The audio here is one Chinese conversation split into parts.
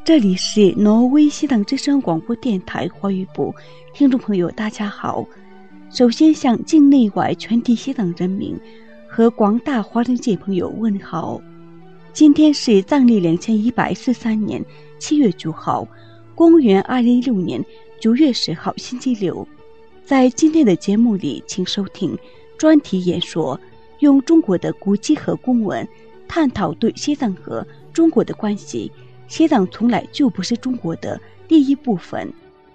这里是挪威西藏之声广播电台华语部，听众朋友大家好。首先向境内外全体西藏人民和广大华人界朋友问好。今天是藏历2143年7月9号，公元2016年9月10号星期六。在今天的节目里，请收听专题演说，用中国的古迹和公文探讨对西藏和中国的关系。西藏从来就不是中国的第一部分。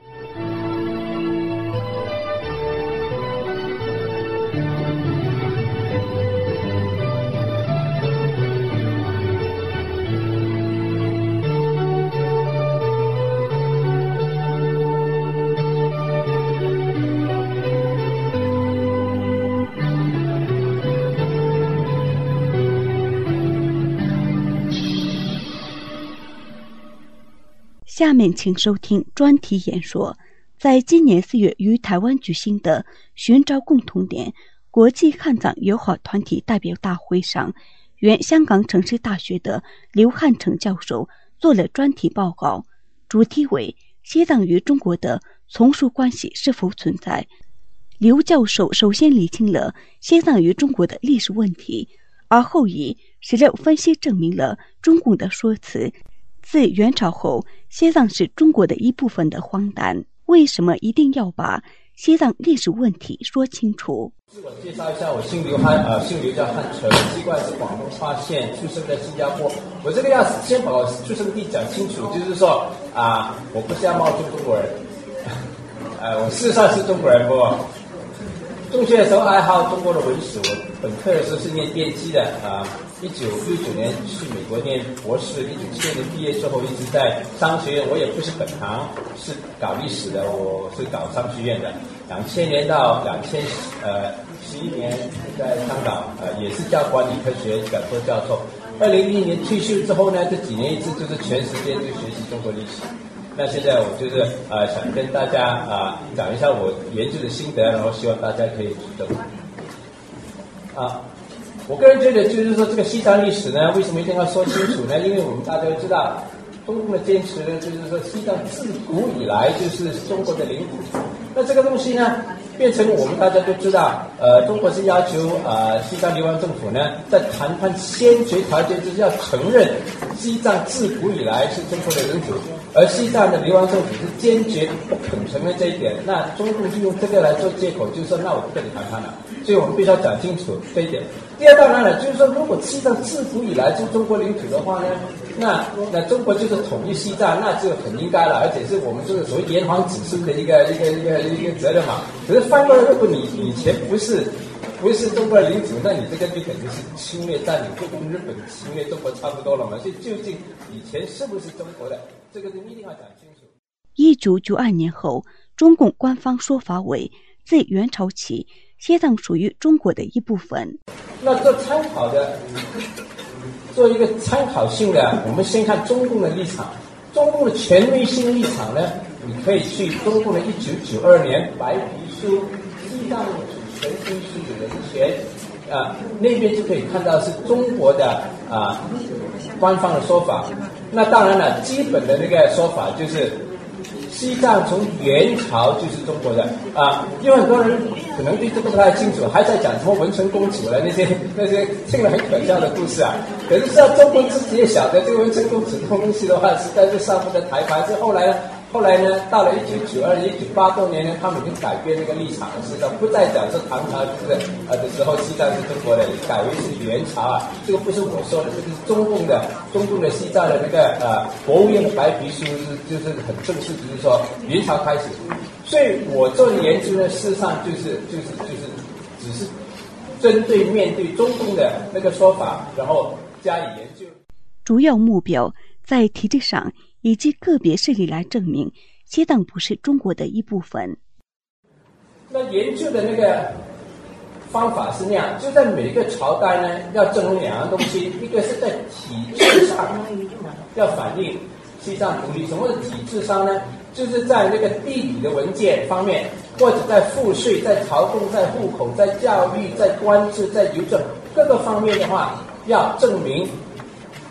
下面请收听专题演说。在今年4月于台湾举行的寻找共同点国际汉藏友好团体代表大会上，原香港城市大学的刘汉成教授做了专题报告，主题为西藏与中国的从属关系是否存在。刘教授首先理清了西藏与中国的历史问题，而后以史料分析证明了中共的说辞自元朝后西藏是中国的一部分的荒诞。为什么一定要把西藏历史问题说清楚？ 自我介绍一下，我姓刘叫汉成，籍贯是广东花县，出生在新加坡。我这个要先把我出生地讲清楚，就是说我不是要冒充中国人，我事实上是中国人，不过中学的时候爱好中国的文史，我本科的时候是念电机的1969年去美国念博士，1970年毕业之后一直在商学院，我也不是本行，是搞历史的，我是搞商学院的。2000年到2011年在香港也是教管理科学讲座教授。2010年退休之后呢，这几年一直就是全时间就学习中国历史。那现在我就是想跟大家讲一下我研究的心得，然后希望大家可以指正。我个人觉得就是说这个西藏历史呢，为什么一定要说清楚呢？因为我们大家都知道，中共的坚持呢，就是说西藏自古以来就是中国的领土。那这个东西呢，变成我们大家都知道，中国是要求西藏流亡政府呢，在谈判先决条件就是要承认西藏自古以来是中国的领土，而西藏的流亡政府是坚决不肯承认这一点。那中共就用这个来做借口，就是说那我不跟你谈判了。所以我们必须要讲清楚这一点。第二，当然了，就是说，如果西藏自古以来是中国领土的话呢，那中国就是统一西藏，那就很应该了，而且是我们这个所谓炎黄子孙的一个责任嘛。可是翻过来，如果你以前不是中国的领土，那你这个就等于是侵略占领，就跟日本侵略中国差不多了嘛。所以究竟以前是不是中国的，这个就一定要讲清楚。 1992年后，中共官方说法为自元朝起，西藏属于中国的一部分。 那做一个参考性的，我们先看中共的立场。中共的权威性立场呢，你可以去中共的1992年白皮书《西藏主权归属与人权》那边就可以看到是中国的官方的说法。那当然了，基本的那个说法就是西藏从元朝就是中国的因为很多人可能对这个不太清楚，还在讲什么文成公主的那些听了很可笑的故事可是中国自己也晓得这个文成公主这东西的话，实在是上不得台盘。是后来呢，到了1992、1980多年呢，他们已经改变那个立场，是的，不再讲是唐朝的时候西藏是中国的，改为是元朝这个不是我说的，这个是中共的西藏的那个国务院的白皮书就是很正式，就是说元朝开始。所以我做的研究呢，事实上就是只是针对面对中共的那个说法，然后加以研究。 主要目标在体制上以及个别事例来证明西藏不是中国的一部分。 那研究的那个方法是那样，就在每个朝代呢，要证明两样东西，一个是在体制上要反映西藏独立。什么是体制上呢？就是在那个地理的文件方面，或者在赋税、在劳动、在户口、在教育、在官制、在邮政各个方面的话，要证明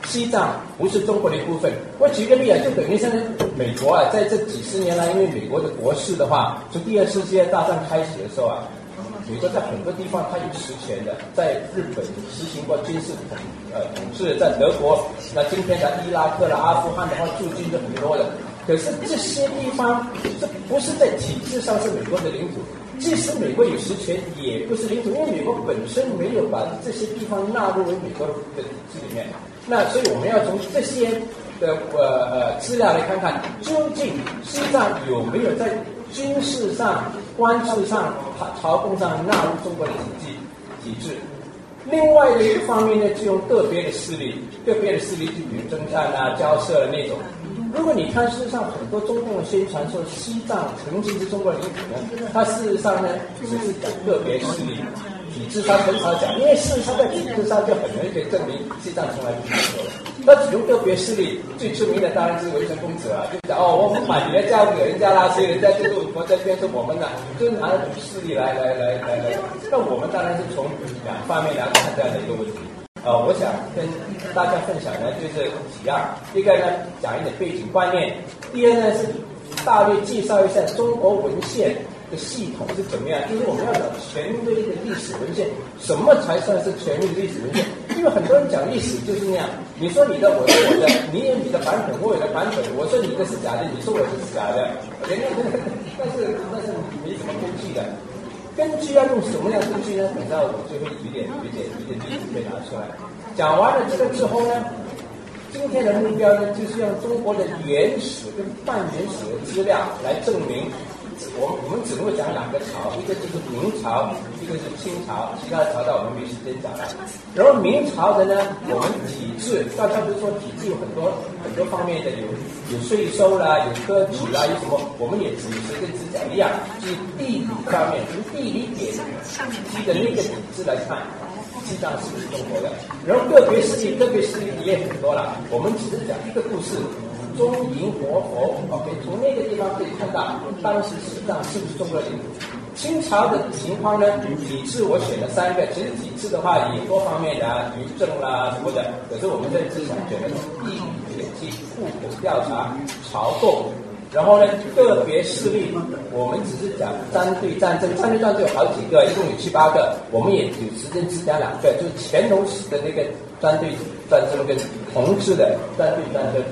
西藏不是中国的一部分。我举个例啊，就等于现在美国啊，在这几十年来，因为美国的国势的话，从第二次世界大战开始的时候啊，美国在很多地方它有实权的，在日本实行过军事统治，在德国，那今天的伊拉克啦、阿富汗的话，驻军是很多的。可是这些地方，这不是在体制上是美国的领土，即使美国有实权，也不是领土，因为美国本身没有把这些地方纳入为美国的体制里面。那所以我们要从这些的资料来看看，究竟西藏有没有在军事上、官制上、朝贡上纳入中国的体制。另外的一个方面呢，就用个别的势力，就比如征战啊、交涉的那种。如果你看，事实上很多中共的宣传说西藏曾经是中国的领土呢，它事实上呢只是讲个别势力，体制上很少讲，因为事实上在体制上就很容易可以证明西藏从来不是中国的。那只用个别势力，最出名的当然是文成公子啊，就讲我们把你的交给人家啦，所以人家就是我这边是我们的，就是拿那种势力来。那我们当然是从两方面来看这样的一个问题。我想跟大家分享呢，就是几样。一个呢，讲一点背景观念；第二呢，是大略介绍一下中国文献的系统是怎么样。就是我们要找权威的历史文献，什么才算是权威的历史文献？因为很多人讲历史就是那样，你说你的，我说我的，你有你的版本，我有的版本，我说你的是假的，你说我的是假的，但是没什么根据的。根据要用什么样的根据呢？等到我就会有点例子可以拿出来。讲完了这个之后呢，今天的目标呢，就是用中国的原始跟半原始的资料来证明。我们只会讲两个朝，一个就是明朝，一个是清朝，其他的朝代我们没时间讲了。然后明朝的呢，我们体制，大家不是说体制有很多方面的，有税收啦，有科举啦，有什么，我们也只讲一样，就是地理方面，从地理点基的那个体制来看，西藏是不是中国的？然后个别势力也很多了，我们只是讲一个故事。中营活佛 ，OK， 从那个地方可以看到，当时西藏是不是中国的领土？清朝的情况呢？体制我选了3个，其实体制的话也多方面的啊，邮政啦什么的。可是我们这次想选的是地理统计、户口调查、朝贡，然后呢个别势力，我们只是讲战队战争有好几个，一共有7、8个，我们也有时间只讲2个，就是乾隆时的那个战队战争跟同治的战队战争。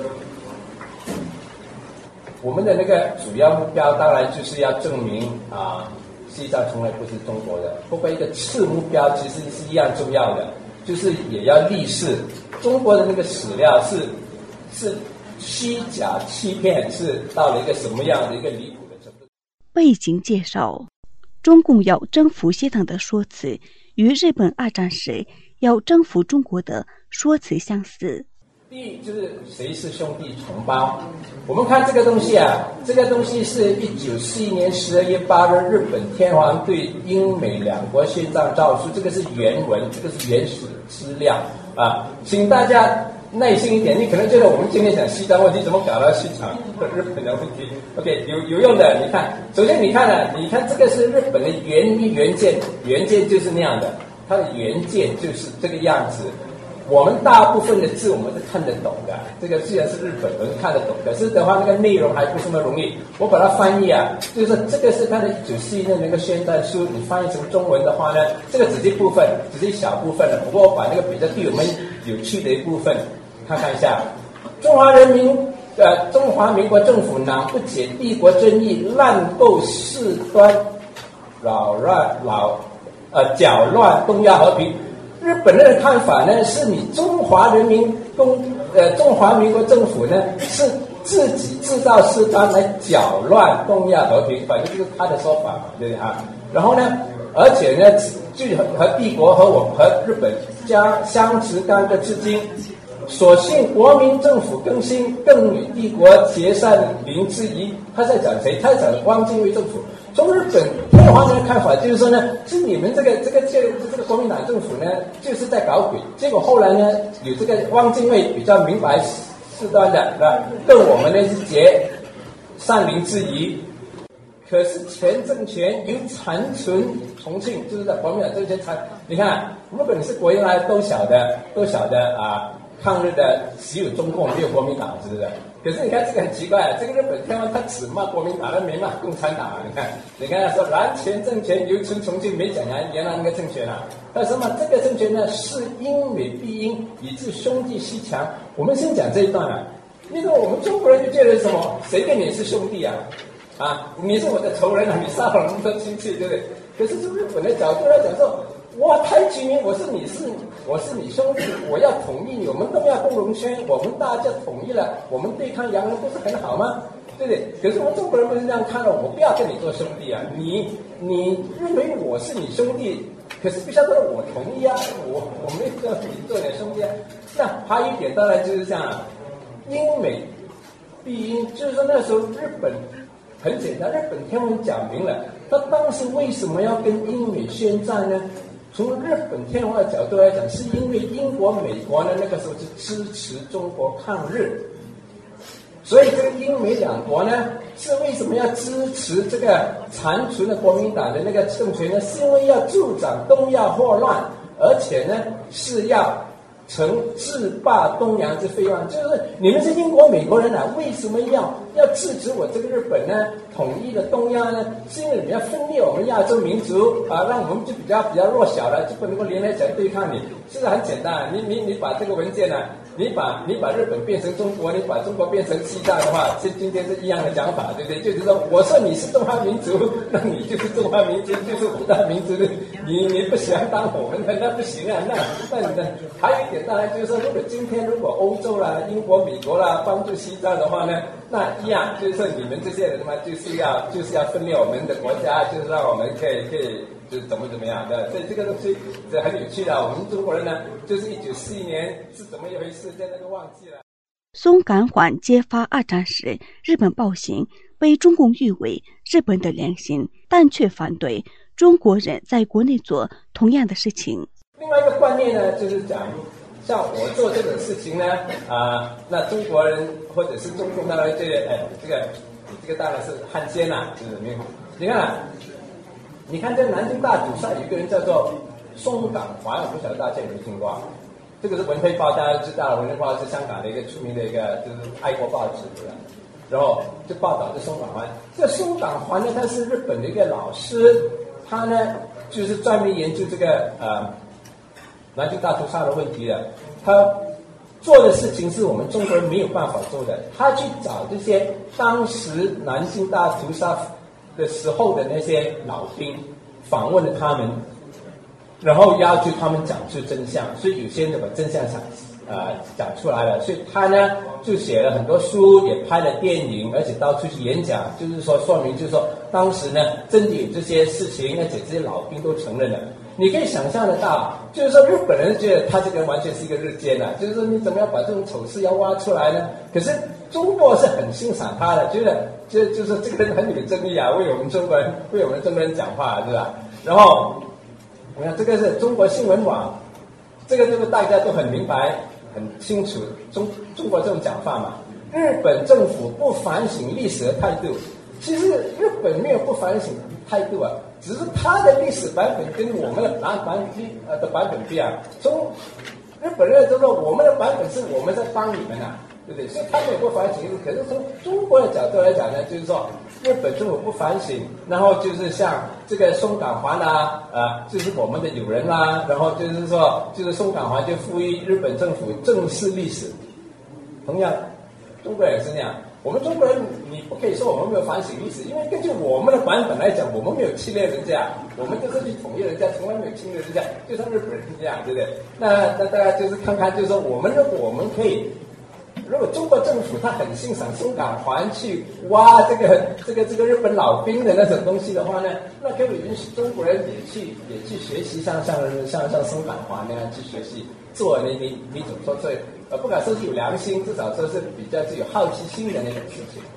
我们的那个主要目标当然就是要证明西藏从来不是中国的。不过一个次目标其实是一样重要的，就是也要立誓中国的那个史料是虚假欺骗，是到了一个什么样的一个离谱的程度。 背景介绍：中共要征服西藏的说辞与日本2战时要征服中国的说辞相似。 第一就是谁是兄弟同胞。我们看这个东西啊，这个东西是1941年12月8日日本天皇对英美2国宣战诏书，这个是原文，这个是原始资料啊，请大家耐心一点。你可能觉得我们今天讲西藏问题，怎么搞到西藏日本的问题 ？OK， 有用的。你看，首先你看这个是日本的原件就是那样的，它的原件就是这个样子。我们大部分的字我们是看得懂的，这个虽然是日本人看得懂，可是的话那个内容还不是那么容易。我把它翻译啊，就是说这个是它的1941年那个宣战书，你翻译成中文的话呢，这个只是一部分，只是一小部分了。不过我把那个比较对我们有趣的一部分看一下。中华民国政府呢不解帝国争议，滥构事端，搅乱东亚和平。日本人的看法呢，是你中华民国政府呢是自己制造事端来搅乱东亚和平，反正就是他的说法嘛，对不对啊？然后呢，而且呢，就和帝国和我们和日本相持干戈至今。所幸国民政府更新，更与帝国结善邻之谊。他在讲谁？他在讲汪精卫政府。从日本天皇人的看法就是说呢，是你们这个国民党政府呢，就是在搞鬼。结果后来呢，有这个汪精卫比较明白事端的，是吧？跟我们呢是结善邻之谊。可是前政权由残存重庆，就是在国民党政权你看，日本是国营来都晓得啊。 抗日的只有中共没有国民党，是不是？可是你看这个很奇怪啊，这个日本天皇他只骂国民党，他没骂共产党啊。你看他说蓝泉政权犹存重庆，没讲原来那个政权啊。他说嘛，这个政权呢是英美必英，以致兄弟阋墙。我们先讲这一段啊。那个我们中国人就觉得什么？谁跟你是兄弟啊？啊，你是我的仇人啊！你杀了我们的亲戚，对不对？可是从日本的角度来讲说，我台居民，我是你兄弟，我要统一你，我们东亚共荣圈，我们大家统一了，我们对抗洋人不是很好吗？对不对？可是我们中国人不是这样看的，我不要跟你做兄弟啊！你认为我是你兄弟，可是不晓得我同意啊，我没有跟你做你兄弟啊。那还有一点当然就是这样，英美必英，就是说那时候日本很简单，日本天皇讲明了，他当时为什么要跟英美宣战呢？从日本天皇的角度来讲，是因为英国、美国呢那个时候是支持中国抗日，所以这个英美两国呢是为什么要支持这个残存的国民党的那个政权呢？是因为要助长东亚祸乱，而且呢是要成制霸东洋之非望，就是你们是英国、美国人啊，为什么要制止我这个日本呢？统一的东亚呢？是因为你们要分裂我们亚洲民族啊，让我们就比较弱小了，就不能够连在起来对抗你。其实很简单，你把这个文件呢，你把日本变成中国，你把中国变成西藏的话，今天是一样的讲法，对不对？就是说，我说你是中华民族，那你就是中华民族，就是五大民族的，你不喜欢当我们的那不行啊，那你的还有一点当然就是说，如果欧洲啦、英国、美国啦帮助西藏的话呢，那一样就是说你们这些人嘛，就是要分裂我们的国家，就是让我们可以就是怎么样的。所以这个东西这很有趣的。我们中国人呢，就是1941年是怎么一回事，现在都忘记了。 松冈环揭发二战时日本暴行，被中共誉为日本的良心，但却反对中国人在国内做同样的事情。 另外一个观念呢，就是讲像我做这种事情呢，那中国人或者是中共当然觉得，这个当然是汉奸呐，就是没有。你看在南京大屠杀有一个人叫做松冈环，我不晓得大家有没有听过。这个是文汇报，大家知道，文汇报是香港的一个出名的一个就是爱国报纸，对吧？然后就报道这松冈环。这松冈环呢，他是日本的一个老师，他呢就是专门研究这个南京大屠杀的问题的。他做的事情是我们中国人没有办法做的，他去找这些当时南京大屠杀的时候的那些老兵，访问了他们，然后要求他们讲出真相，所以有些人把真相讲出来了，所以他呢就写了很多书，也拍了电影，而且到处去演讲，就是说说明就是说当时呢真的有这些事情，而且这些老兵都承认了。你可以想象得到，就是说日本人觉得他这个人完全是一个日奸啊，就是说你怎么样把这种丑事要挖出来呢？可是中国是很欣赏他的，觉得就是这个人很有正义啊，为我们中国人讲话，对吧？然后你看这个是中国新闻网，这个大家都很明白很清楚，中国这种讲法嘛，日本政府不反省历史的态度。其实日本没有不反省态度啊，只是他的历史版本跟我们的版本不一样。从日本人就说我们的版本是我们在帮你们啊，对不对？所以他们也不反省。可是从中国的角度来讲呢，就是说日本政府不反省，然后就是像这个松冈环就是我们的友人啦，然后就是说就是松冈环就呼吁日本政府正视历史。同样，中国人也是那样。我们中国人，你不可以说我们没有反省历史，因为根据我们的版本来讲，我们没有侵略人家，我们就是去统一人家，从来没有侵略人家，就像日本人这样，对不对？那大家就是看看，就是说如果我们可以，如果中国政府他很欣赏松冈环去挖这个日本老兵的那种东西的话呢，那可以允许中国人也去学习像松冈环那样去学习做那种说这。不敢说是有良心，至少说是比较具有好奇心的那种事情。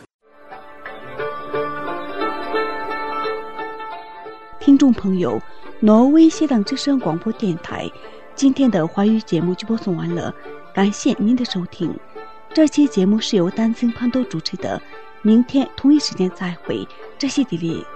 听众朋友，挪威西藏之声广播电台今天的华语节目就播送完了，感谢您的收听。这期节目是由丹森潘多主持的，明天同一时间再会，这些地里。